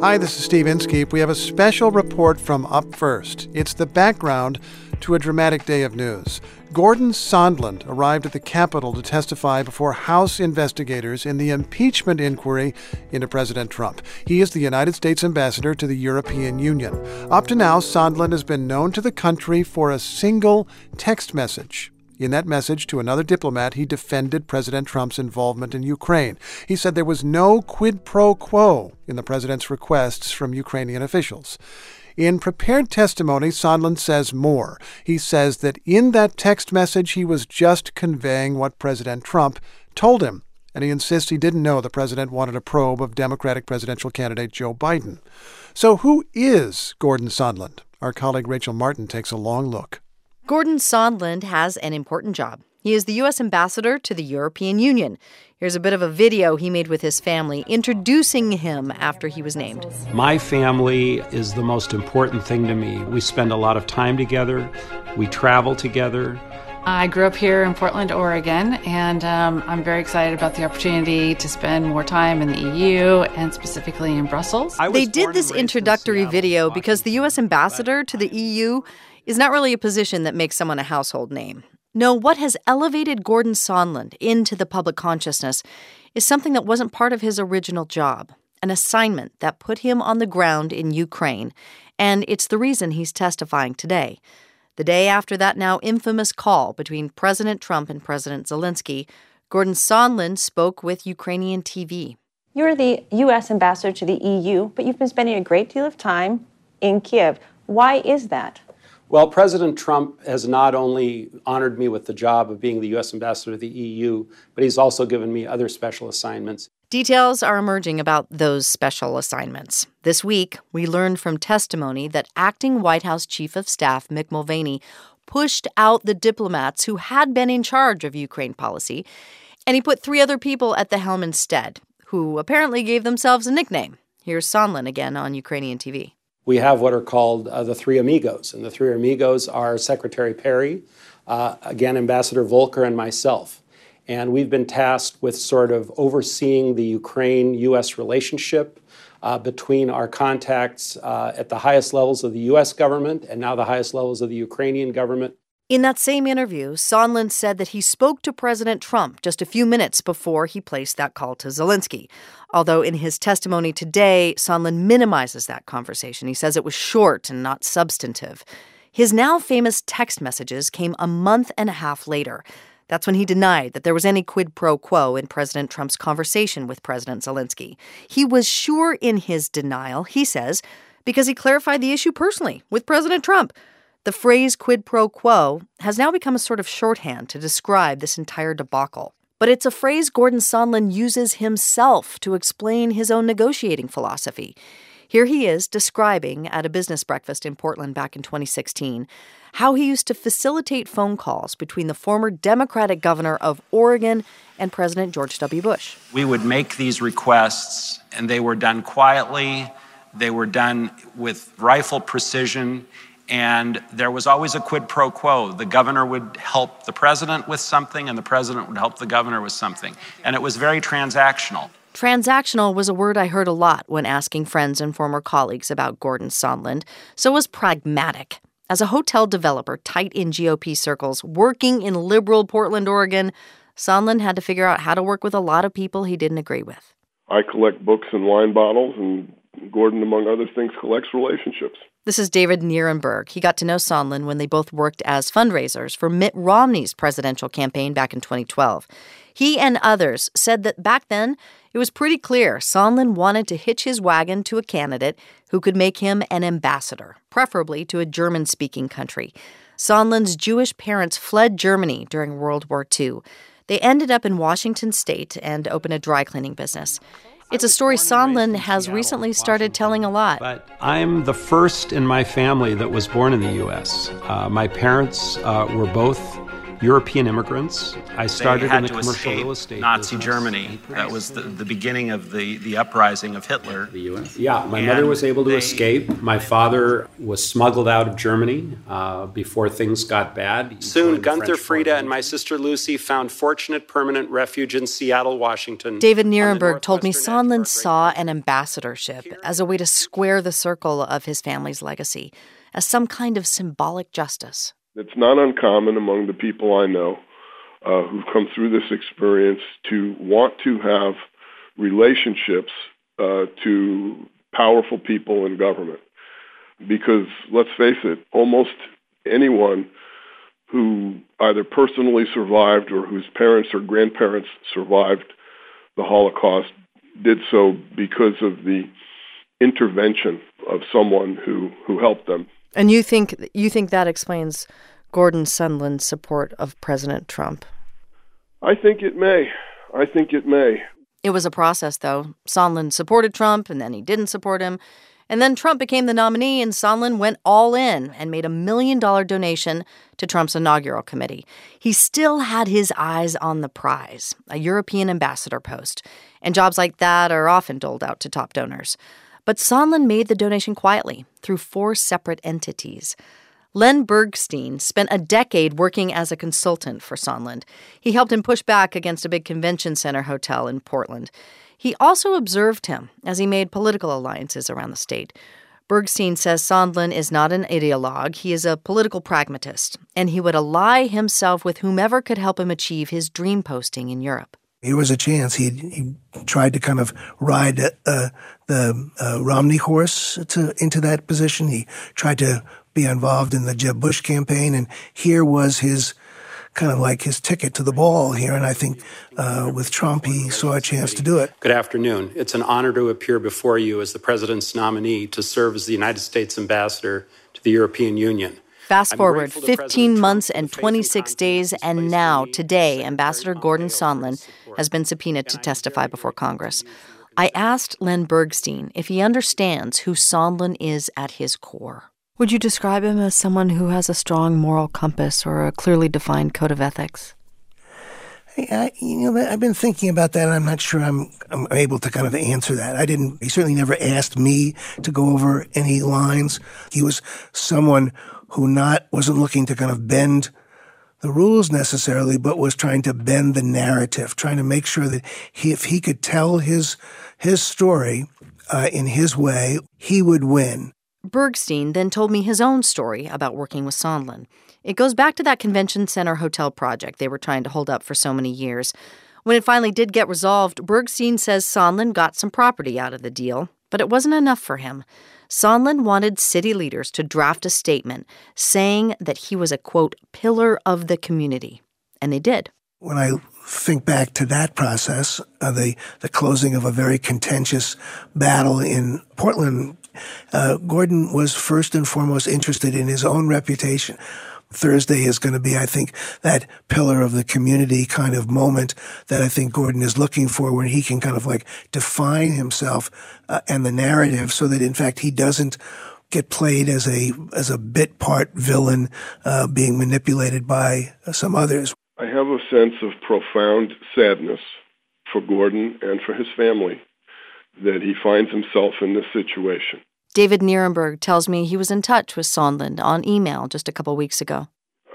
Hi, this is Steve Inskeep. We have a special report from Up First. It's the background to a dramatic day of news. Gordon Sondland arrived at the Capitol to testify before House investigators in the impeachment inquiry into President Trump. He is the United States ambassador to the European Union. Up to now, Sondland has been known to the country for a single text message. In that message to another diplomat, he defended President Trump's involvement in Ukraine. He said there was no quid pro quo in the president's requests from Ukrainian officials. In prepared testimony, Sondland says more. He says that in that text message, he was just conveying what President Trump told him, and he insists he didn't know the president wanted a probe of Democratic presidential candidate Joe Biden. So who is Gordon Sondland? Our colleague Rachel Martin takes a long look. Gordon Sondland has an important job. He is the U.S. ambassador to the European Union. Here's a bit of a video he made with his family introducing him after he was named. My family is the most important thing to me. We spend a lot of time together. We travel together. I grew up here in Portland, Oregon, and I'm very excited about the opportunity to spend more time in the EU and specifically in Brussels. They did this introductory video because the U.S. ambassador to the EU is not really a position that makes someone a household name. No, what has elevated Gordon Sondland into the public consciousness is something that wasn't part of his original job, an assignment that put him on the ground in Ukraine, and it's the reason he's testifying today. The day after that now infamous call between President Trump and President Zelensky, Gordon Sondland spoke with Ukrainian TV. You're the U.S. ambassador to the EU, but you've been spending a great deal of time in Kiev. Why is that? Well, President Trump has not only honored me with the job of being the U.S. ambassador to the EU, but he's also given me other special assignments. Details are emerging about those special assignments. This week, we learned from testimony that acting White House Chief of Staff Mick Mulvaney pushed out the diplomats who had been in charge of Ukraine policy, and he put 3 other people at the helm instead, who apparently gave themselves a nickname. Here's Sondland again on Ukrainian TV. We have what are called the Three Amigos, and the Three Amigos are Secretary Perry, again, Ambassador Volker, and myself. And we've been tasked with sort of overseeing the Ukraine-U.S. relationship between our contacts at the highest levels of the U.S. government and now the highest levels of the Ukrainian government. In that same interview, Sondland said that he spoke to President Trump just a few minutes before he placed that call to Zelensky. Although in his testimony today, Sondland minimizes that conversation. He says it was short and not substantive. His now famous text messages came a month and a half later. That's when he denied that there was any quid pro quo in President Trump's conversation with President Zelensky. He was sure in his denial, he says, because he clarified the issue personally with President Trump. The phrase quid pro quo has now become a sort of shorthand to describe this entire debacle. But it's a phrase Gordon Sondland uses himself to explain his own negotiating philosophy. Here he is describing at a business breakfast in Portland back in 2016 how he used to facilitate phone calls between the former Democratic governor of Oregon and President George W. Bush. We would make these requests, and they were done quietly. They were done with rifle precision. And there was always a quid pro quo. The governor would help the president with something, and the president would help the governor with something. And it was very transactional. Transactional was a word I heard a lot when asking friends and former colleagues about Gordon Sondland. So was pragmatic. As a hotel developer tight in GOP circles, working in liberal Portland, Oregon, Sondland had to figure out how to work with a lot of people he didn't agree with. I collect books and wine bottles, and Gordon, among other things, collects relationships. This is David Nierenberg. He got to know Sondland when they both worked as fundraisers for Mitt Romney's presidential campaign back in 2012. He and others said that back then, it was pretty clear Sondland wanted to hitch his wagon to a candidate who could make him an ambassador, preferably to a German-speaking country. Sondland's Jewish parents fled Germany during World War II. They ended up in Washington state and opened a dry cleaning business. It's a story Sondland has recently started telling a lot. But I'm the first in my family that was born in the U.S. My parents were both European immigrants. I started in the to commercial real estate Nazi business. Germany. That was the beginning of the uprising of Hitler. The U.S. Yeah, my mother was able to escape. My father was smuggled out of Germany before things got bad. Soon, Gunther Frieda and my sister Lucy found fortunate permanent refuge in Seattle, Washington. David Nierenberg told me Sondland saw an ambassadorship as a way to square the circle of his family's legacy, as some kind of symbolic justice. It's not uncommon among the people I know who've come through this experience to want to have relationships to powerful people in government. Because, let's face it, almost anyone who either personally survived or whose parents or grandparents survived the Holocaust did so because of the intervention of someone who helped them. And you think that explains Gordon Sondland's support of President Trump? I think it may. It was a process, though. Sondland supported Trump, and then he didn't support him. And then Trump became the nominee, and Sondland went all in and made a $1 million donation to Trump's inaugural committee. He still had his eyes on the prize, a European ambassador post. And jobs like that are often doled out to top donors. But Sondland made the donation quietly through 4 separate entities. Len Bergstein spent a decade working as a consultant for Sondland. He helped him push back against a big convention center hotel in Portland. He also observed him as he made political alliances around the state. Bergstein says Sondland is not an ideologue. He is a political pragmatist, and he would ally himself with whomever could help him achieve his dream posting in Europe. Here was a chance. He tried to kind of ride the Romney horse into that position. He tried to be involved in the Jeb Bush campaign, and here was his kind of like his ticket to the ball here. And I think with Trump, he saw a chance to do it. Good afternoon. It's an honor to appear before you as the president's nominee to serve as the United States ambassador to the European Union. Fast forward 15 months and 26 days, and now, today, Ambassador Gordon Sondland has been subpoenaed to testify before Congress. I asked Len Bergstein if he understands who Sondland is at his core. Would you describe him as someone who has a strong moral compass or a clearly defined code of ethics? I've been thinking about that, and I'm not sure I'm able to kind of answer that. He certainly never asked me to go over any lines. He was someone who wasn't looking to kind of bend the rules necessarily, but was trying to bend the narrative, trying to make sure that if he could tell his story in his way, he would win. Bergstein then told me his own story about working with Sondland. It goes back to that convention center hotel project they were trying to hold up for so many years. When it finally did get resolved, Bergstein says Sondland got some property out of the deal, but it wasn't enough for him. Sondland wanted city leaders to draft a statement saying that he was a, quote, pillar of the community. And they did. When I think back to that process, the closing of a very contentious battle in Portland, Gordon was first and foremost interested in his own reputation. Thursday is going to be, I think, that pillar of the community kind of moment that I think Gordon is looking for, where he can kind of like define himself and the narrative so that, in fact, he doesn't get played as a bit part villain being manipulated by some others. I have a sense of profound sadness for Gordon and for his family that he finds himself in this situation. David Nierenberg tells me he was in touch with Sondland on email just a couple weeks ago.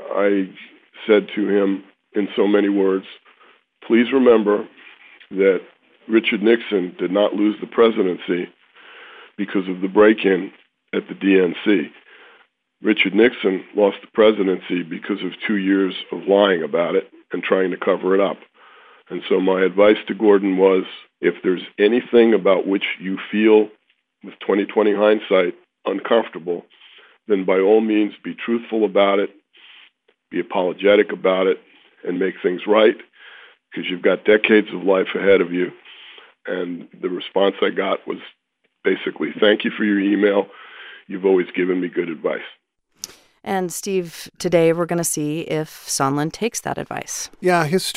I said to him in so many words, please remember that Richard Nixon did not lose the presidency because of the break-in at the DNC. Richard Nixon lost the presidency because of 2 years of lying about it and trying to cover it up. And so my advice to Gordon was, if there's anything about which you feel, with 20/20 hindsight, uncomfortable, then by all means be truthful about it, be apologetic about it, and make things right, because you've got decades of life ahead of you. And the response I got was basically, thank you for your email. You've always given me good advice. And Steve, today we're going to see if Sondland takes that advice. Yeah, his story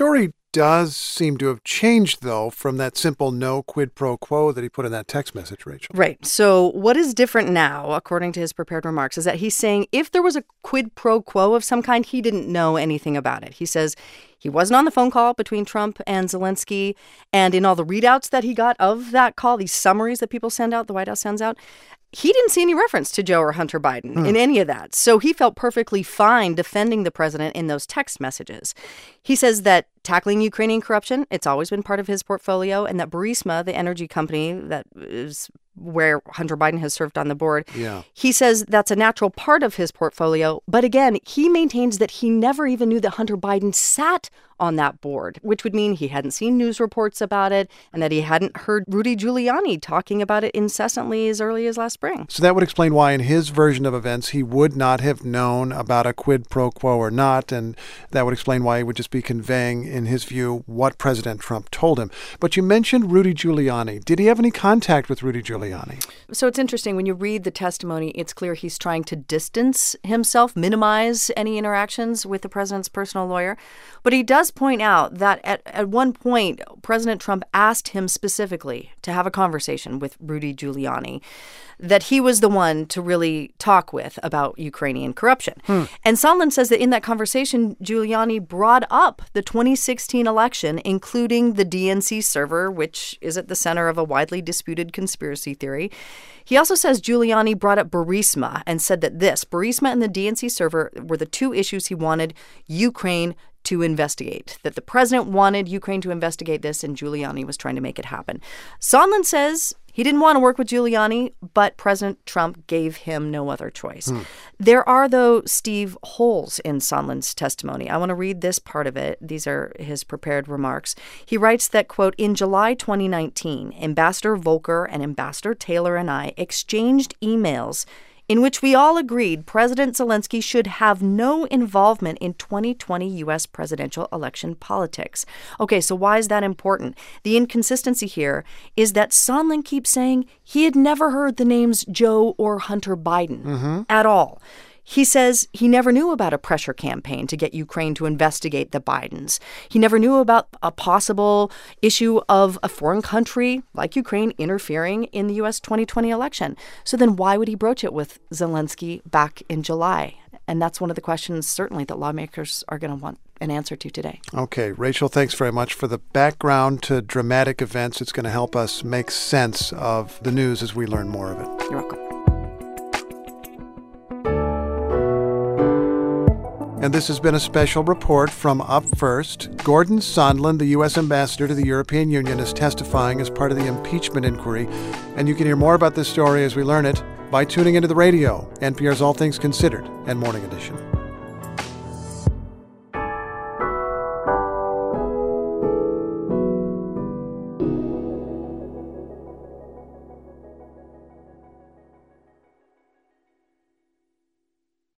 does seem to have changed, though, from that simple no quid pro quo that he put in that text message, Rachel. Right. So what is different now, according to his prepared remarks, is that he's saying if there was a quid pro quo of some kind, he didn't know anything about it. He says he wasn't on the phone call between Trump and Zelensky, and in all the readouts that he got of that call, these summaries that people send out, the White House sends out, he didn't see any reference to Joe or Hunter Biden in any of that. So he felt perfectly fine defending the president in those text messages. He says that tackling Ukrainian corruption, it's always been part of his portfolio, and that Burisma, the energy company that is where Hunter Biden has served on the board, he says that's a natural part of his portfolio. But again, he maintains that he never even knew that Hunter Biden sat on that board, which would mean he hadn't seen news reports about it and that he hadn't heard Rudy Giuliani talking about it incessantly as early as last spring. So that would explain why in his version of events he would not have known about a quid pro quo or not, and that would explain why he would just be conveying, in his view, what President Trump told him. But you mentioned Rudy Giuliani. Did he have any contact with Rudy Giuliani? So it's interesting. When you read the testimony, it's clear he's trying to distance himself, minimize any interactions with the president's personal lawyer. But he does point out that at one point, President Trump asked him specifically to have a conversation with Rudy Giuliani, that he was the one to really talk with about Ukrainian corruption. And Sondland says that in that conversation, Giuliani brought up the 2016 election, including the DNC server, which is at the center of a widely disputed conspiracy theory. He also says Giuliani brought up Burisma and said that Burisma and the DNC server were the two issues he wanted Ukraine to investigate, that the president wanted Ukraine to investigate this, and Giuliani was trying to make it happen. Sondland says he didn't want to work with Giuliani, but President Trump gave him no other choice. There are, though, Steve, holes in Sondland's testimony. I want to read this part of it. These are his prepared remarks. He writes that, quote, in July 2019, Ambassador Volker and Ambassador Taylor and I exchanged emails in which we all agreed President Zelensky should have no involvement in 2020 U.S. presidential election politics. Okay, so why is that important? The inconsistency here is that Sondland keeps saying he had never heard the names Joe or Hunter Biden at all. He says he never knew about a pressure campaign to get Ukraine to investigate the Bidens. He never knew about a possible issue of a foreign country like Ukraine interfering in the U.S. 2020 election. So then why would he broach it with Zelensky back in July? And that's one of the questions, certainly, that lawmakers are going to want an answer to today. Okay, Rachel, thanks very much for the background to dramatic events. It's going to help us make sense of the news as we learn more of it. You're welcome. And this has been a special report from Up First. Gordon Sondland, the U.S. ambassador to the European Union, is testifying as part of the impeachment inquiry. And you can hear more about this story as we learn it by tuning into the radio, NPR's All Things Considered and Morning Edition.